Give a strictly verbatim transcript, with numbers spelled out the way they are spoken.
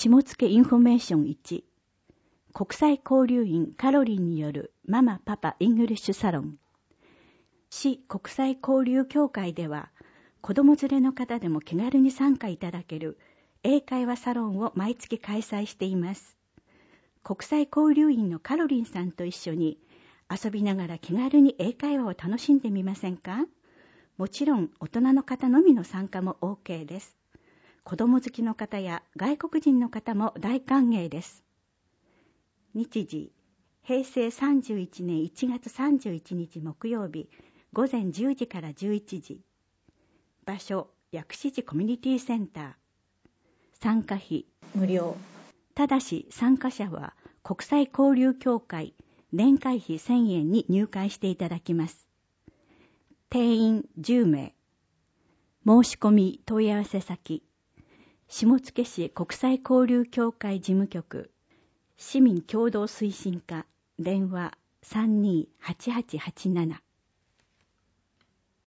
下野インフォメーションいち、国際交流員カロリンによるママパパイングリッシュサロン。市国際交流協会では、子供連れの方でも気軽に参加いただける英会話サロンを毎月開催しています。国際交流員のカロリンさんと一緒に遊びながら気軽に英会話を楽しんでみませんか？もちろん大人の方のみの参加も OK です。子供好きの方や外国人の方も大歓迎です。日時、平成さんじゅういちねんいちがつさんじゅういちにち木曜日、午前じゅうじからじゅういちじ。場所、薬師寺コミュニティセンター。参加費、無料。ただし参加者は国際交流協会年会費せんえんに入会していただきます。定員じゅうめい。申し込み問い合わせ先、下野市国際交流協会事務局、市民共同推進課、電話 さんにーはちはちはちなな。